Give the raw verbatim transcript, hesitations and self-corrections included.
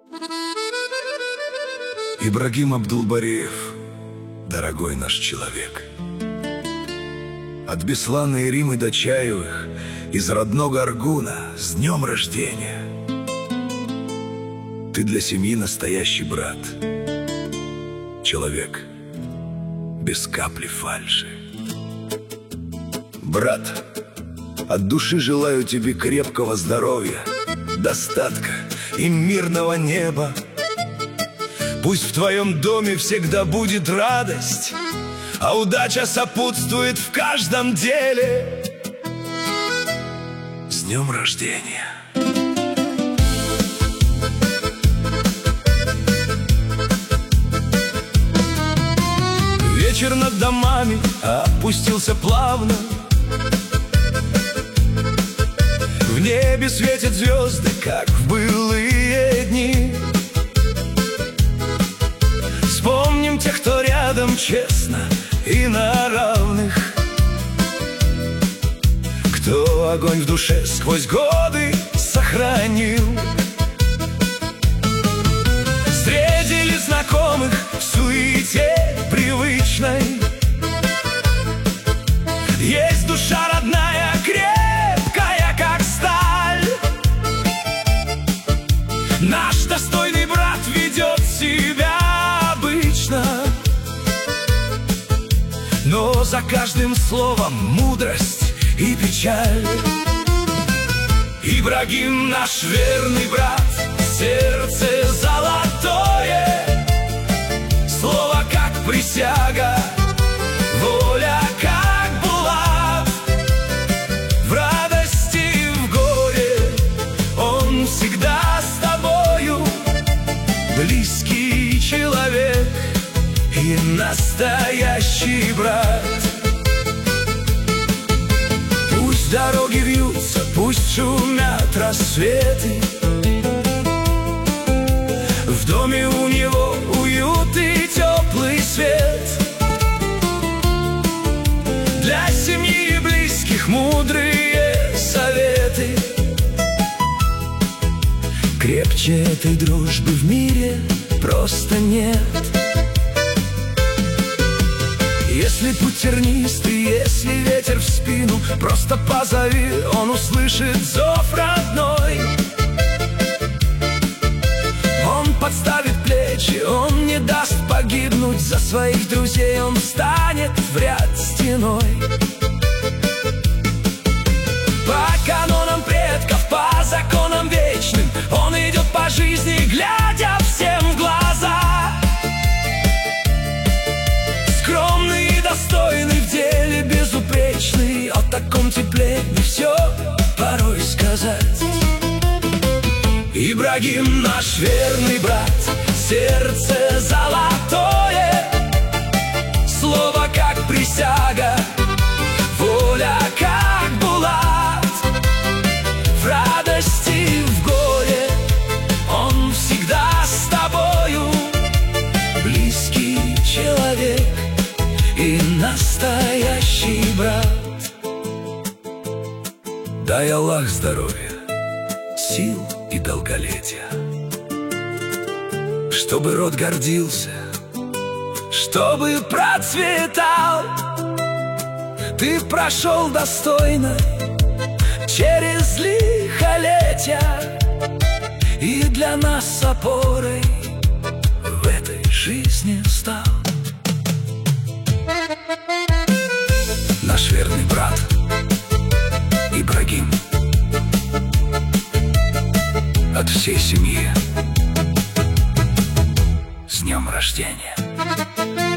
Ибрагим Абдулбариев, дорогой наш человек, от Беслана и Римы до Чаевых, из родного Аргуна, с днем рождения! Ты для семьи настоящий брат, человек без капли фальши. Брат, от души желаю тебе крепкого здоровья, достатка и мирного неба. Пусть в твоем доме всегда будет радость, а удача сопутствует в каждом деле. С днем рождения! Вечер над домами опустился плавно. В небе светят звезды, как в былые дни. Вспомним тех, кто рядом честно и на равных, кто огонь в душе сквозь годы сохранил. Встретили знакомых в суете привычной. Есть душа родная, крепкая, как сталь. Наш достойный брат ведет себя обычно, но за каждым словом мудрость и печаль. Ибрагим наш верный брат, сердце золотое, слово как присяга, воля как булат. В радости и в горе он всегда с тобою, близкий человек и настоящий брат. Пусть дороги вьются, пусть шумят рассветы, в доме у него уют и теплый свет. Для семьи и близких мудрые советы. Крепче этой дружбы в мире просто нет. Если путь тернистый, если ветер в спину, просто позови, он услышит зов родной. Он подставит плечи, он не даст погибнуть за своих друзей, он встанет в ряд стеной. По канонам предков, по законам вечным, он идет по жизни, глядя всем в глаза. Скромный и достойный, в деле безупречный, о таком тепле не все порой сказать. Ибрагим наш верный брат, сердце золотое, слово как присяга, воля как булат. В радости и в горе он всегда с тобою, близкий человек и настоящий брат. Дай Аллах здоровья, сил и долголетия, чтобы род гордился, чтобы процветал. Ты прошел достойно через лихолетия и для нас опорой в этой жизни стал. Наш верный брат Ибрагим, от всей семьи с днем рождения!